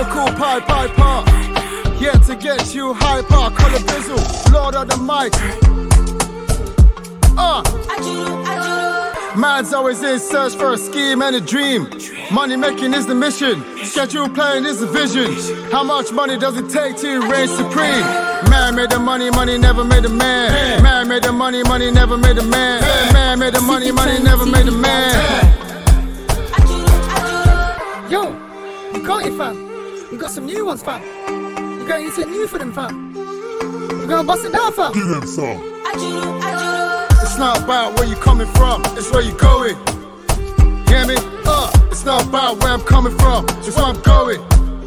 lyrical piper. Yeah, to get you hyper, color bizzle, Lord of the mic. Man's always in search for a scheme and a dream. Money making is the mission, schedule playing is the vision. How much money does it take to reign supreme? Man made the money, money never made a man. Man made the money, money never made a man. Man made the money, money never made a man. Yo, you got it, fam. You got some new ones, fam. You got anything new for them, fam? You gonna bust it down, fam? Give them some. It's not about where you coming from, it's where you going. Hear me? It's not about where I'm coming from, it's where I'm going.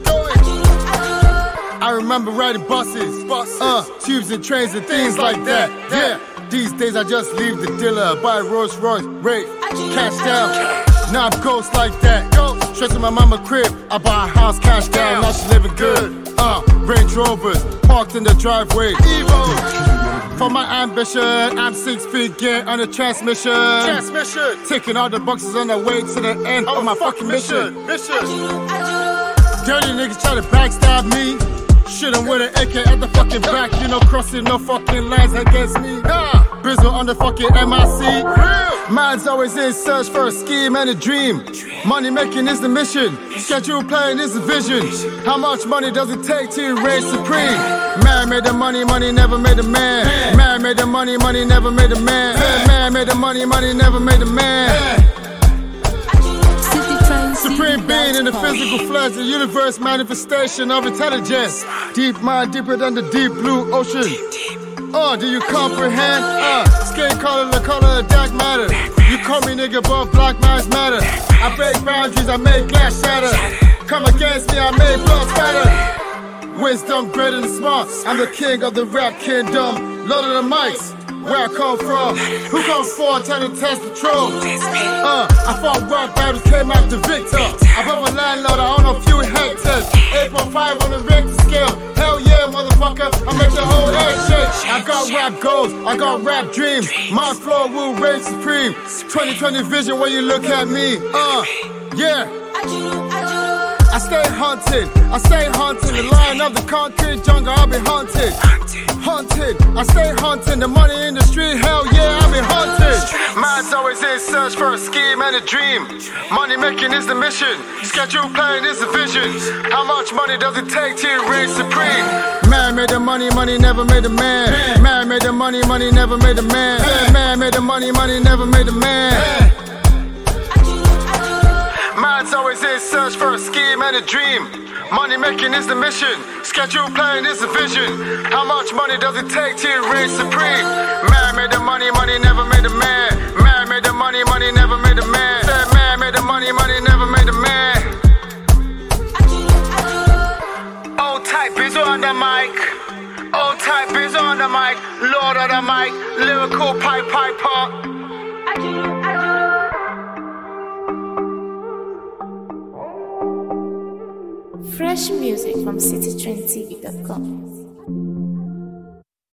I remember riding buses, tubes and trains and things like that. Yeah, these days I just leave the dealer, buy a Rolls Royce, rate, cash down. Now I'm ghost like that. Straight to my mama crib, I buy a house, cash down. Now she living good. Range Rovers parked in the driveway. For my ambition, I'm 6 feet, get on a transmission. Taking all the boxes on the way to the end of my fucking mission. Dirty niggas try to backstab me. Shootin' with an AK at the fucking back. You know, crossing no fucking lines against me. Bizzle on the fucking MIC. Man's always in search for a scheme and a dream. Money making is the mission, schedule playing is the vision. How much money does it take to reign supreme? Man made the money, money never made a man. Man made the money, money never made a man. Man made the money, money never made a man. Supreme being in the physical flesh, the universe manifestation of intelligence. Deep mind, deeper than the deep blue ocean. Do you comprehend? Skin color, the color of dark matter. You call me nigga, but black lives matter. I break boundaries, I make glass shatter. Come against me, I make blood spatter. Wisdom greater than smart. I'm the king of the rap kingdom. Lord of the mics. Where I come from, who comes forward, trying to test the truth? I fought rock battles, came out the victor. Above a landlord, I own a few hectares. 8.5 on the Richter scale. Hell yeah, motherfucker, I make the whole head shake. I got rap goals, I got rap dreams. My floor will reign supreme. 2020 vision when you look at me. Yeah. I stay hunting, the lion of the concrete jungle, I'll be hunted. I stay hunting, the money in the street, hell yeah, I'll be hunted. Man's always in search for a scheme and a dream. Money making is the mission, schedule playing is the vision. How much money does it take to reign supreme? Man made the money, money never made a man. Man made the money, money never made a man. Man made the money, money never made a man. Man's always in search for a scheme and a dream. Money making is the mission, schedule playing is the vision. How much money does it take to reign supreme? Man made the money, money never made a man. Man made the money, money never made a man. Man made the money, money never made a man. Old type Bizzle on the mic. Old type Bizzle on the mic. Lord of the mic, lyrical piper. Fresh music from citytrendtv.com.